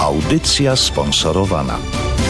Audycja sponsorowana.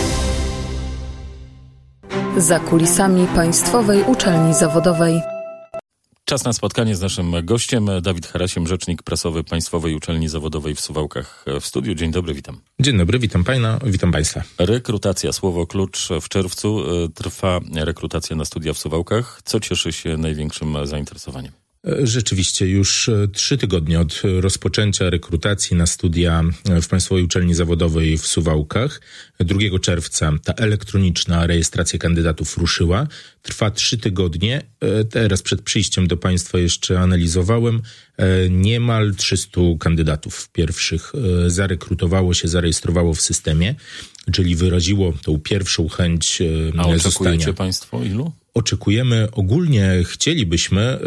Za kulisami Państwowej Uczelni Zawodowej. Czas na spotkanie z naszym gościem, Dawid Harasiem, rzecznik prasowy Państwowej Uczelni Zawodowej w Suwałkach w studiu. Dzień dobry, witam. Dzień dobry, witam Pana, witam Państwa. Rekrutacja, słowo klucz. W czerwcu trwa rekrutacja na studia w Suwałkach. Co cieszy się największym zainteresowaniem? Rzeczywiście już 3 tygodnie od rozpoczęcia rekrutacji na studia w Państwowej Uczelni Zawodowej w Suwałkach. 2 czerwca ta elektroniczna rejestracja kandydatów ruszyła. Trwa 3 tygodnie. Teraz przed przyjściem do Państwa jeszcze analizowałem. Niemal 300 kandydatów pierwszych zarejestrowało w systemie, czyli wyraziło tą pierwszą chęć A oczekujecie zostania. Państwo ilu? Oczekujemy, ogólnie chcielibyśmy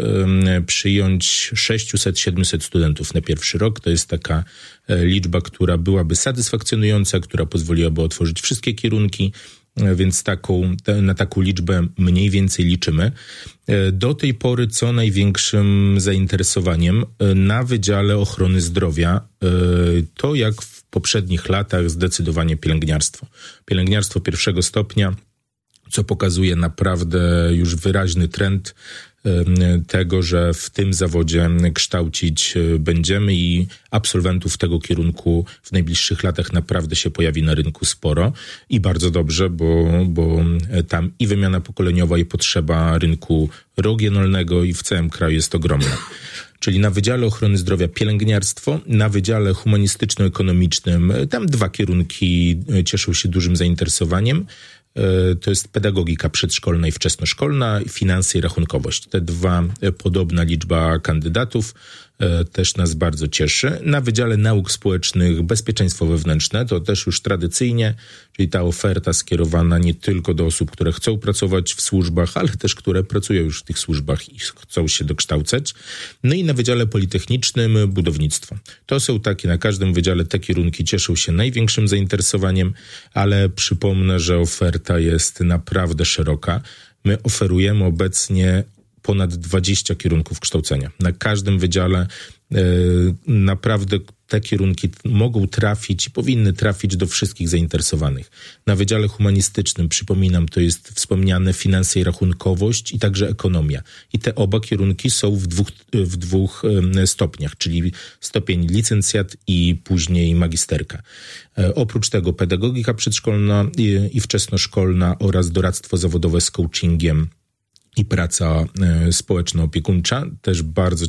przyjąć 600-700 studentów na pierwszy rok. To jest taka liczba, która byłaby satysfakcjonująca, która pozwoliłaby otworzyć wszystkie kierunki, więc na taką liczbę mniej więcej liczymy. Do tej pory co największym zainteresowaniem na Wydziale Ochrony Zdrowia, to jak w poprzednich latach zdecydowanie pielęgniarstwo. Pielęgniarstwo 1. stopnia, co pokazuje naprawdę już wyraźny trend tego, że w tym zawodzie kształcić będziemy i absolwentów tego kierunku w najbliższych latach naprawdę się pojawi na rynku sporo i bardzo dobrze, bo tam i wymiana pokoleniowa i potrzeba rynku regionalnego i w całym kraju jest ogromna. Czyli na Wydziale Ochrony Zdrowia pielęgniarstwo, na Wydziale Humanistyczno-Ekonomicznym tam 2 kierunki cieszą się dużym zainteresowaniem. To jest pedagogika przedszkolna i wczesnoszkolna, finanse i rachunkowość. Te 2 podobna liczba kandydatów też nas bardzo cieszy. Na Wydziale Nauk Społecznych bezpieczeństwo wewnętrzne to też już tradycyjnie, czyli ta oferta skierowana nie tylko do osób, które chcą pracować w służbach, ale też które pracują już w tych służbach i chcą się dokształcać. No i na Wydziale Politechnicznym budownictwo. To są takie, na każdym wydziale te kierunki cieszą się największym zainteresowaniem, ale przypomnę, że oferta jest naprawdę szeroka. My oferujemy obecnie ponad 20 kierunków kształcenia. Na każdym wydziale naprawdę te kierunki mogą trafić i powinny trafić do wszystkich zainteresowanych. Na Wydziale Humanistycznym, przypominam, to jest wspomniane finanse i rachunkowość i także ekonomia. I te oba kierunki są w dwóch stopniach, czyli stopień licencjat i później magisterka. Oprócz tego pedagogika przedszkolna i wczesnoszkolna oraz doradztwo zawodowe z coachingiem i praca społeczno-opiekuńcza, też bardzo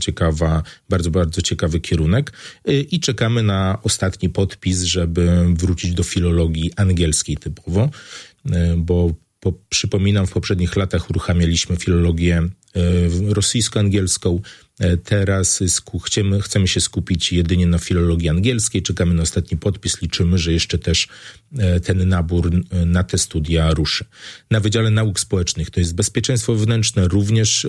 ciekawy kierunek i czekamy na ostatni podpis, żeby wrócić do filologii angielskiej typowo, bo przypominam, w poprzednich latach uruchamialiśmy filologię rosyjsko-angielską. Teraz chcemy się skupić jedynie na filologii angielskiej. Czekamy na ostatni podpis. Liczymy, że jeszcze też ten nabór na te studia ruszy. Na Wydziale Nauk Społecznych to jest bezpieczeństwo wewnętrzne, również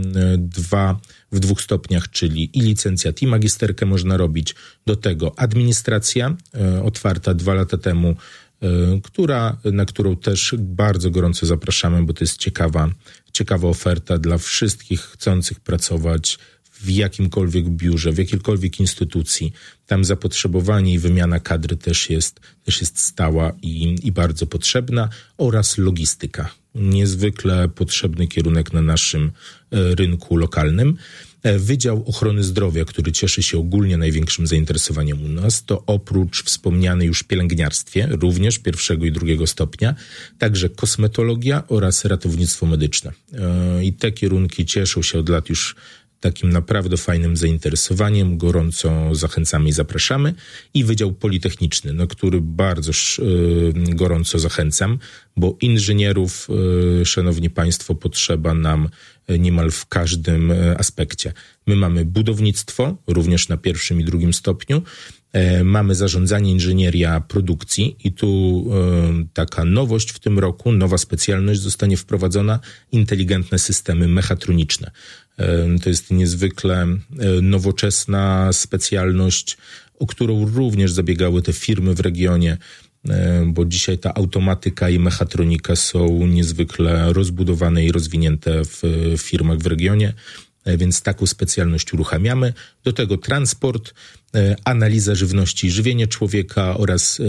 w 2 stopniach, czyli i licencjat, i magisterkę można robić. Do tego administracja, otwarta 2 lata temu, na którą też bardzo gorąco zapraszamy, bo to jest ciekawa oferta dla wszystkich chcących pracować w jakimkolwiek biurze, w jakiejkolwiek instytucji. Tam zapotrzebowanie i wymiana kadry też jest stała i bardzo potrzebna, oraz logistyka. Niezwykle potrzebny kierunek na naszym rynku lokalnym. Wydział Ochrony Zdrowia, który cieszy się ogólnie największym zainteresowaniem u nas, to oprócz wspomnianej już pielęgniarstwie, również 1. i 2. stopnia, także kosmetologia oraz ratownictwo medyczne. I te kierunki cieszą się od lat już takim naprawdę fajnym zainteresowaniem. Gorąco zachęcamy i zapraszamy. I Wydział Politechniczny, który bardzo gorąco zachęcam, bo inżynierów, szanowni państwo, potrzeba nam niemal w każdym aspekcie. My mamy budownictwo, również na 1. i 2. stopniu. Mamy zarządzanie, inżynieria produkcji i tu taka nowość w tym roku, nowa specjalność zostanie wprowadzona, inteligentne systemy mechatroniczne. To jest niezwykle nowoczesna specjalność, o którą również zabiegały te firmy w regionie, bo dzisiaj ta automatyka i mechatronika są niezwykle rozbudowane i rozwinięte w firmach w regionie. więc taką specjalność uruchamiamy. Do tego transport, analiza żywności i żywienie człowieka oraz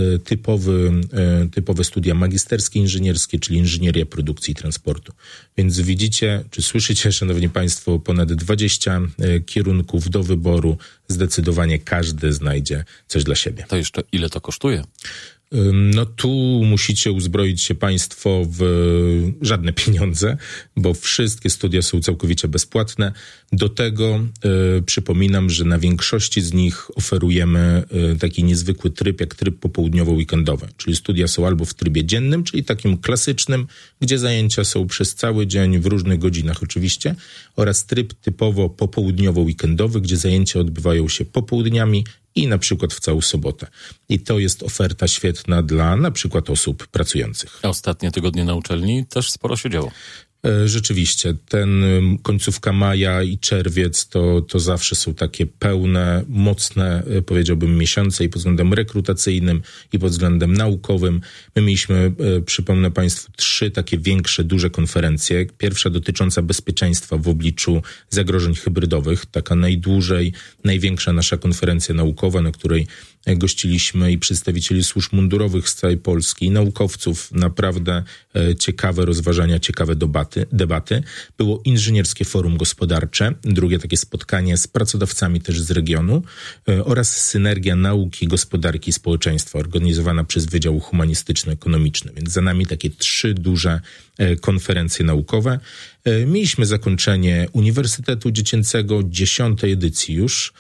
typowe studia magisterskie, inżynierskie, czyli inżynieria produkcji i transportu. Więc widzicie, czy słyszycie, szanowni państwo, ponad 20 kierunków do wyboru. Zdecydowanie każdy znajdzie coś dla siebie. To jeszcze ile to kosztuje? No tu musicie uzbroić się państwo w żadne pieniądze, bo wszystkie studia są całkowicie bezpłatne. Do tego przypominam, że na większości z nich oferujemy taki niezwykły tryb, jak tryb popołudniowo-weekendowy. Czyli studia są albo w trybie dziennym, czyli takim klasycznym, gdzie zajęcia są przez cały dzień w różnych godzinach oczywiście, oraz tryb typowo popołudniowo-weekendowy, gdzie zajęcia odbywają się popołudniami i na przykład w całą sobotę. I to jest oferta świetna dla na przykład osób pracujących. A ostatnie tygodnie na uczelni też sporo się działo. Rzeczywiście, końcówka maja i czerwiec to zawsze są takie pełne, mocne, powiedziałbym, miesiące i pod względem rekrutacyjnym, i pod względem naukowym. My mieliśmy, przypomnę państwu, 3 takie większe, duże konferencje. Pierwsza dotycząca bezpieczeństwa w obliczu zagrożeń hybrydowych, taka najdłużej, największa nasza konferencja naukowa, na której gościliśmy i przedstawicieli służb mundurowych z całej Polski, i naukowców. Naprawdę ciekawe rozważania, ciekawe debaty. Było inżynierskie forum gospodarcze, drugie takie spotkanie z pracodawcami też z regionu, oraz synergia nauki, gospodarki i społeczeństwa, organizowana przez Wydział Humanistyczno-Ekonomiczny. Więc za nami takie 3 duże konferencje naukowe. Mieliśmy zakończenie Uniwersytetu Dziecięcego, 10. edycji już.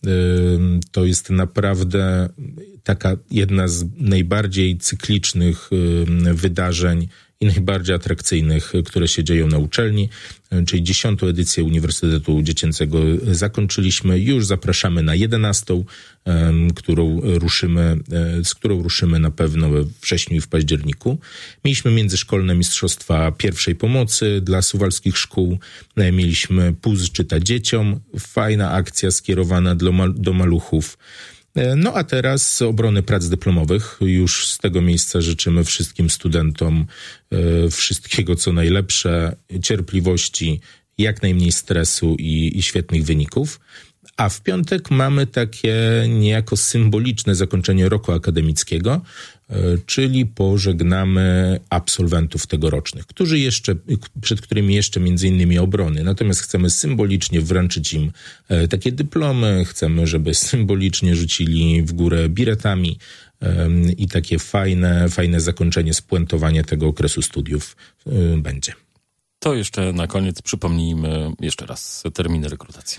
To jest naprawdę taka jedna z najbardziej cyklicznych wydarzeń i najbardziej atrakcyjnych, które się dzieją na uczelni, czyli 10. edycję Uniwersytetu Dziecięcego zakończyliśmy. Już zapraszamy na 11., z którą ruszymy na pewno we wrześniu i w październiku. Mieliśmy międzyszkolne mistrzostwa pierwszej pomocy dla suwalskich szkół. Mieliśmy Puls czyta dzieciom. Fajna akcja skierowana do maluchów. No a teraz obrony prac dyplomowych. Już z tego miejsca życzymy wszystkim studentom wszystkiego, co najlepsze, cierpliwości, jak najmniej stresu i świetnych wyników. A w piątek mamy takie niejako symboliczne zakończenie roku akademickiego, czyli pożegnamy absolwentów tegorocznych, przed którymi jeszcze między innymi obrony. Natomiast chcemy symbolicznie wręczyć im takie dyplomy, chcemy, żeby symbolicznie rzucili w górę biretami i takie fajne zakończenie, spuentowanie tego okresu studiów będzie. To jeszcze na koniec przypomnijmy jeszcze raz terminy rekrutacji.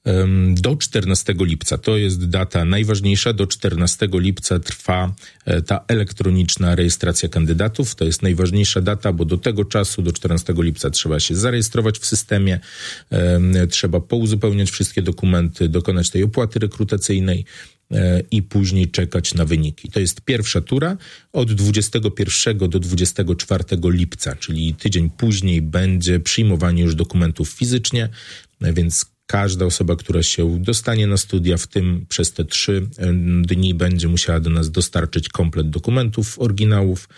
Do 14 lipca. To jest data najważniejsza. Do 14 lipca trwa ta elektroniczna rejestracja kandydatów. To jest najważniejsza data, bo do tego czasu, do 14 lipca trzeba się zarejestrować w systemie, trzeba pouzupełniać wszystkie dokumenty, dokonać tej opłaty rekrutacyjnej i później czekać na wyniki. To jest pierwsza tura. Od 21 do 24 lipca, czyli tydzień później, będzie przyjmowanie już dokumentów fizycznie, więc każda osoba, która się dostanie na studia, w tym przez te 3 dni, będzie musiała do nas dostarczyć komplet dokumentów, oryginałów,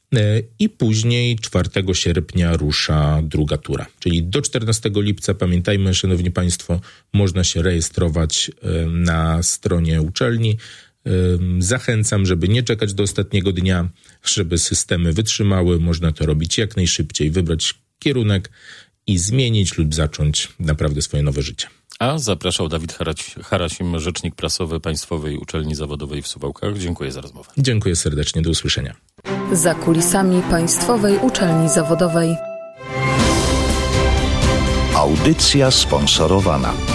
i później 4 sierpnia rusza druga tura. Czyli do 14 lipca, pamiętajmy, szanowni państwo, można się rejestrować na stronie uczelni. Zachęcam, żeby nie czekać do ostatniego dnia, żeby systemy wytrzymały. Można to robić jak najszybciej, wybrać kierunek i zmienić lub zacząć naprawdę swoje nowe życie. A zapraszał Dawid Harasim, rzecznik prasowy Państwowej Uczelni Zawodowej w Suwałkach. Dziękuję za rozmowę. Dziękuję serdecznie, do usłyszenia. Za kulisami Państwowej Uczelni Zawodowej. Audycja sponsorowana.